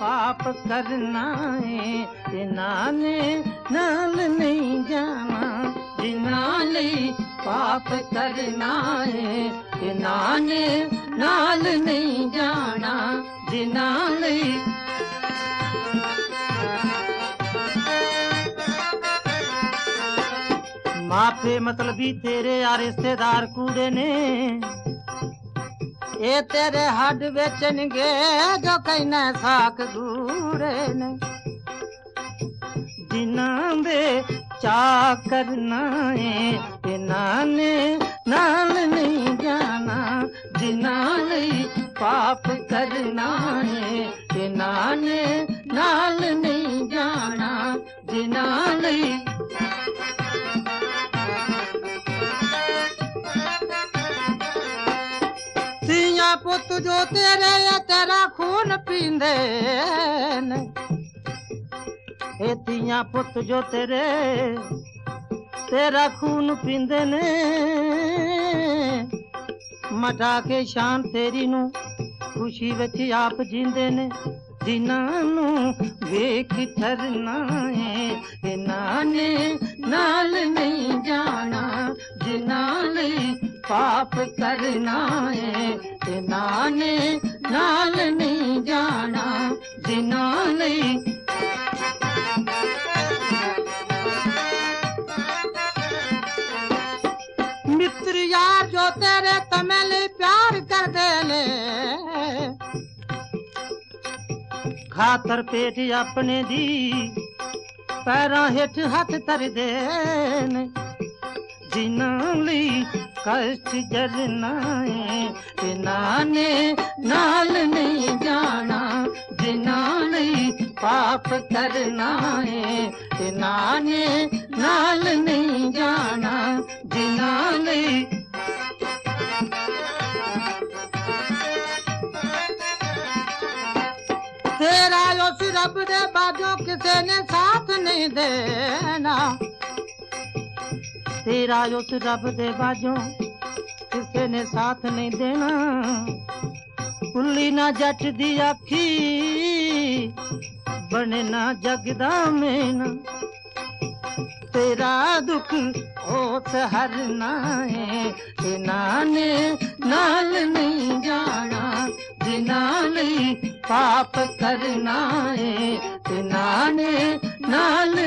पाप करना है, जिन्हां ने नाल नहीं जाना, जिन्हां ने पाप करना है, जिन्हां ने नाल नहीं जाना, जिन्हां ने माफे मतलबी तेरे आ रिश्तेदार कूड़े ने, ये तेरे हड बेचनगे जो कहना साक दूरे ने, जिन्हां दे चा करना है, जिन्हां ने नाल नहीं जाना, जिन्हां ने पाप करना है, जिन्हां ने नाल नहीं जाना, जिन्हां ने तिया पुत जो तेरे या तेरा खून पींदे ने, तिया पुत जो तेरा खून पींदे ने, मटा के शान तेरी नू खुशी विच आप जींदे ने, जिन्हां नू वेख ठरना है, जिन्हां ने नाल नहीं जाना, जिन्हां ने पाप करना है, जिन्हां ने नाल नहीं जाना, जिन्हां ने मित्र यार जो तेरे तमेले प्यार कर देने, खातर पेट अपने दी पैरां हेठ हथ धर देने, जिन्हां लई कष्ट जरना है, जिन्हां ने नाल नहीं जाना, जिन्हां ने पाप करना है, जिन्हां ने नाल नहीं जाना, जिन्हां ने तेरा उस रब दे बाजों किसे ने साथ नहीं देना, तेरा उस रब दे बाजों किसे ने साथ नहीं देना, भुल्ली ना जट दी आखी बने ना जगदा मेना, तेरा दुख ओस हरना है, जिन्हां ने नाल नहीं जाना, जिन्हां ने पाप करना है, जिन्हां ने नाल